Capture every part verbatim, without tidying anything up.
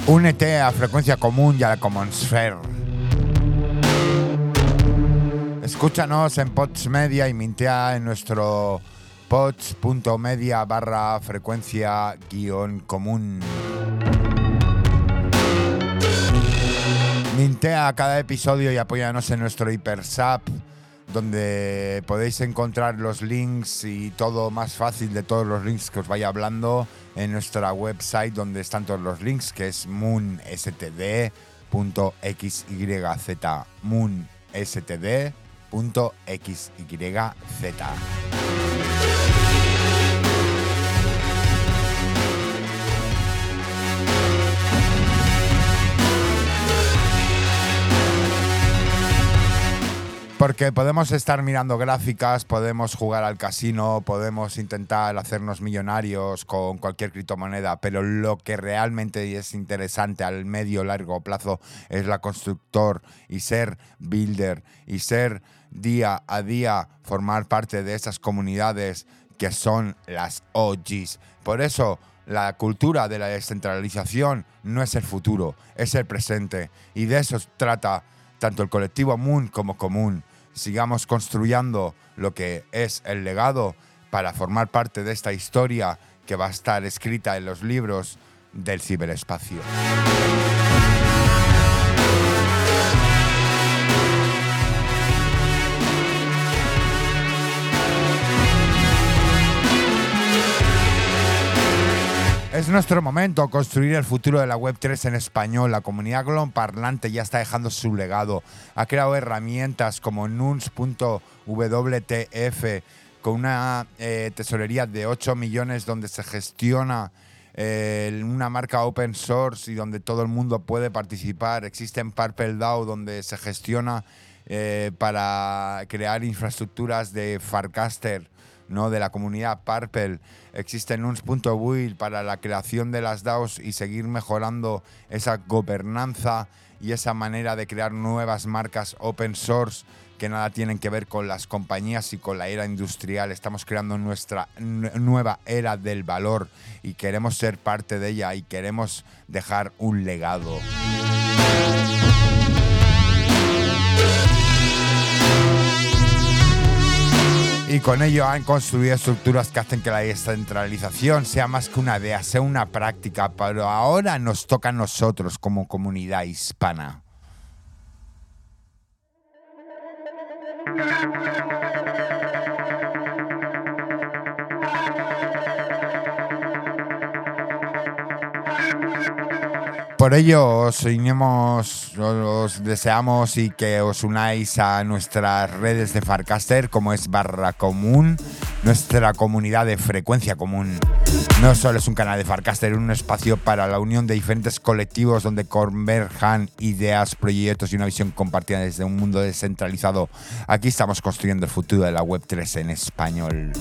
Únete a Frecuencia Común y a la Commonsfera. Escúchanos en Pods Media y mintea en nuestro pods.media barra frecuencia guión común. Mintea cada episodio y apóyanos en nuestro Hypersap, donde podéis encontrar los links y todo más fácil de todos los links que os vaya hablando en nuestra website, donde están todos los links, que es moonstd punto xyz, moonstd punto xyz. Porque podemos estar mirando gráficas, podemos jugar al casino, podemos intentar hacernos millonarios con cualquier criptomoneda, pero lo que realmente es interesante al medio largo plazo es la constructor y ser builder y ser día a día, formar parte de esas comunidades que son las O Gs. Por eso la cultura de la descentralización no es el futuro, es el presente, y de eso trata tanto el colectivo Moon como Común. Sigamos construyendo lo que es el legado para formar parte de esta historia que va a estar escrita en los libros del ciberespacio. Es nuestro momento construir el futuro de la web tres en español. La comunidad angloparlante ya está dejando su legado. Ha creado herramientas como nuns punto w t f con una eh, tesorería de ocho millones donde se gestiona eh, una marca open source y donde todo el mundo puede participar. Existe en Purple DAO donde se gestiona eh, para crear infraestructuras de Farcaster, ¿no?, de la comunidad Purple. Existe nuns punto build para la creación de las DAOs y seguir mejorando esa gobernanza y esa manera de crear nuevas marcas open source que nada tienen que ver con las compañías y con la era industrial. Estamos creando nuestra n- nueva era del valor y queremos ser parte de ella y queremos dejar un legado. Y con ello han construido estructuras que hacen que la descentralización sea más que una idea, sea una práctica, pero ahora nos toca a nosotros como comunidad hispana. Por ello os unimos, os deseamos y que os unáis a nuestras redes de Farcaster, como es barra común, nuestra comunidad de frecuencia común. No solo es un canal de Farcaster, es un espacio para la unión de diferentes colectivos donde converjan ideas, proyectos y una visión compartida desde un mundo descentralizado. Aquí estamos construyendo el futuro de la web tres en español.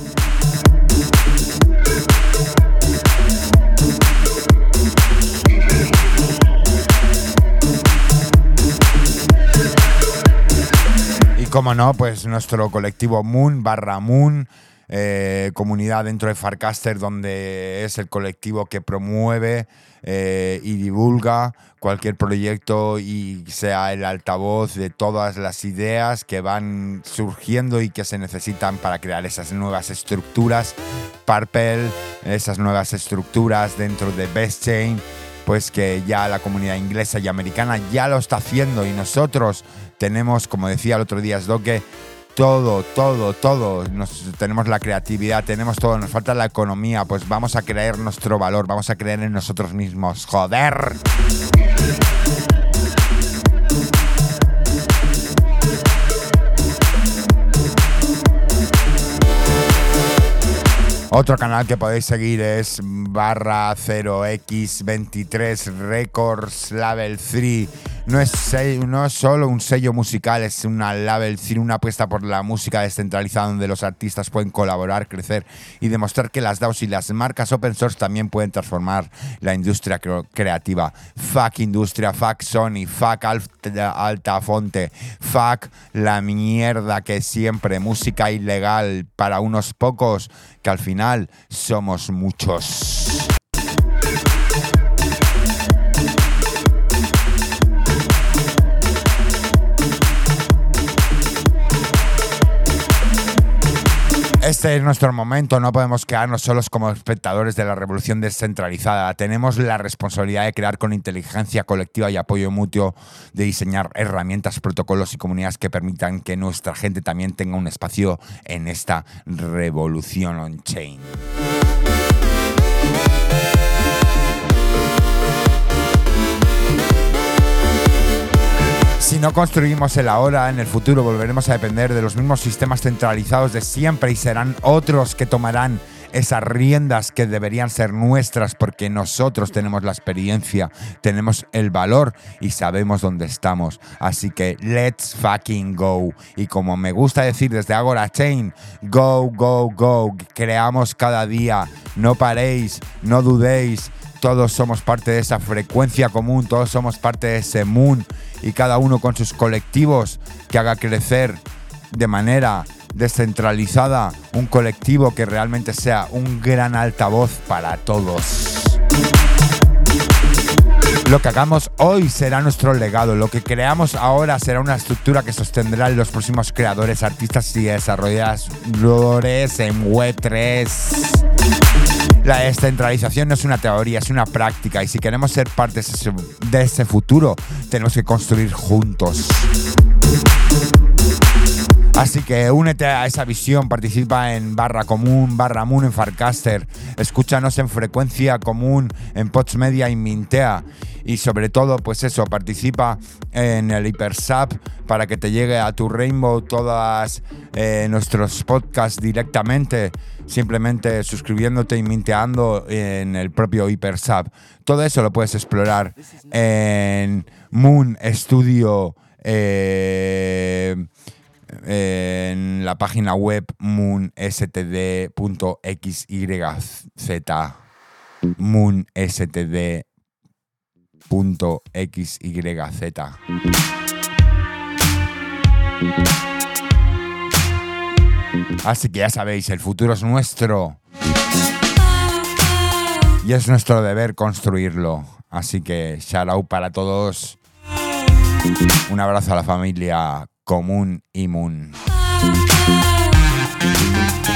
Y como no, pues nuestro colectivo Moon barra Moon, eh, comunidad dentro de Farcaster, donde es el colectivo que promueve eh, y divulga cualquier proyecto y sea el altavoz de todas las ideas que van surgiendo y que se necesitan para crear esas nuevas estructuras Purple, esas nuevas estructuras dentro de BestChain, pues que ya la comunidad inglesa y americana ya lo está haciendo, y nosotros tenemos, como decía el otro día Sdoke, todo, todo, todo. Nos, tenemos la creatividad, tenemos todo, nos falta la economía, pues vamos a creer nuestro valor, vamos a creer en nosotros mismos. ¡Joder! Otro canal que podéis seguir es barra cero x veintitrés Records Label tres. No es, sello, no es solo un sello musical, es una label tres, una apuesta por la música descentralizada donde los artistas pueden colaborar, crecer y demostrar que las DAOs y las marcas open source también pueden transformar la industria cre- creativa. Fuck industria, fuck Sony, fuck Alta, Altafonte, fuck la mierda que siempre, música ilegal para unos pocos, que al final somos muchos. Este es nuestro momento, no podemos quedarnos solos como espectadores de la revolución descentralizada. Tenemos la responsabilidad de crear con inteligencia colectiva y apoyo mutuo, de diseñar herramientas, protocolos y comunidades que permitan que nuestra gente también tenga un espacio en esta revolución on-chain. Si no construimos el ahora, en el futuro volveremos a depender de los mismos sistemas centralizados de siempre y serán otros que tomarán esas riendas que deberían ser nuestras porque nosotros tenemos la experiencia, tenemos el valor y sabemos dónde estamos. Así que let's fucking go. Y como me gusta decir desde Agora Chain, go, go, go. Creamos cada día, no paréis, no dudéis. Todos somos parte de esa frecuencia común, todos somos parte de ese moon y cada uno con sus colectivos que haga crecer de manera descentralizada un colectivo que realmente sea un gran altavoz para todos. Lo que hagamos hoy será nuestro legado, lo que creamos ahora será una estructura que sostendrá los próximos creadores, artistas y desarrolladores en web tres. La descentralización no es una teoría, es una práctica y si queremos ser parte de ese, de ese futuro, tenemos que construir juntos. Así que únete a esa visión, participa en barra común, barra moon en Farcaster, escúchanos en frecuencia común, en Pods Media y Mintea. Y sobre todo, pues eso, participa en el Hypersub para que te llegue a tu Rainbow todos eh, nuestros podcasts directamente, simplemente suscribiéndote y minteando en el propio Hypersub. Todo eso lo puedes explorar en Moon Studio, eh, en la página web moon s t d punto x y z. moon s t d punto x y z. Así que ya sabéis, el futuro es nuestro y es nuestro deber construirlo. Así que shout out para todos. Un abrazo a la familia Común y Moon.